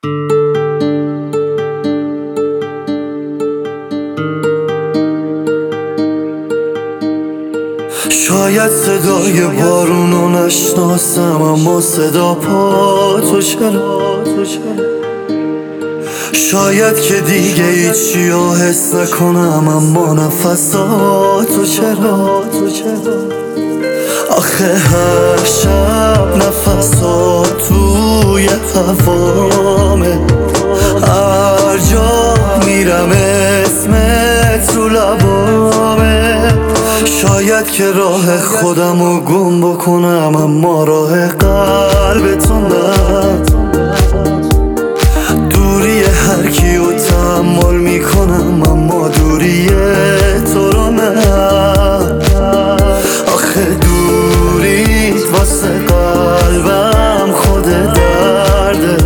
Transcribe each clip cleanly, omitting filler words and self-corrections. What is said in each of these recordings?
شاید صدای بارونو نشناسم، اما صدا پا تو چرا؟ شاید که دیگه هیچیو حس نکنم، اما نفساتو چرا؟ آخه هر شب نفسات توی هوامه، هر جا میرم اسمت رو لبامه. شاید که راه خودمو گم بکنم، اما راه قلبتو نه. دوری هر کیو تحمل میکنم، اما دوری تو رو نه. آخه دوریت واسه قلبم خود درده،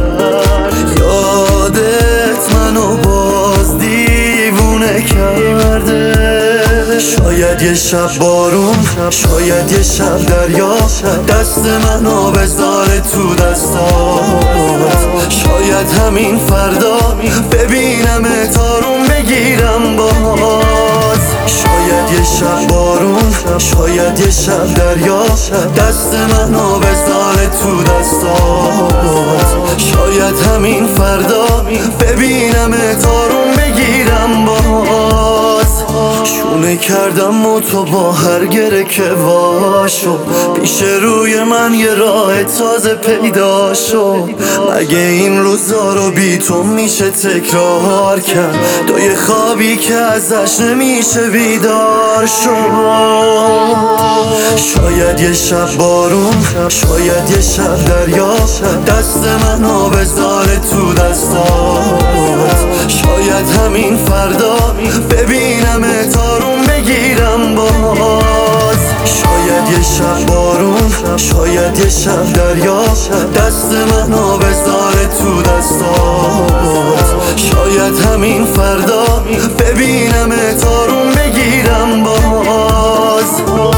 یادت منو باز دیوونه کرده. شاید یه شب بارون، شاید یه شب دریا، دست منو بذاره تو دستات. شاید همین فردا ببینم تارون بگیرم باز. شاید یه شب بارون، شاید یه شب دریا، دست منو بذاره تو دستات. شاید همین فردا ببینم تارون بگیرم باز. شونه کردم و تو با هر گره که واشو، پیش روی من یه راه تازه پیدا شو. مگه این روزا رو بی تو میشه تکرار کرد؟ تو یه خوابی که ازش نمیشه بیدار شو. شاید یه شب بارون، شاید یه شب دریا، دست منو بذاره تو دستات. شاید همین فردا ببینم تارون بگیرم باز. شاید یه شب بارون، شاید یه شب دریا، دست منو بذاره تو دستات. شاید همین فردا ببینم تارون بگیرم باز.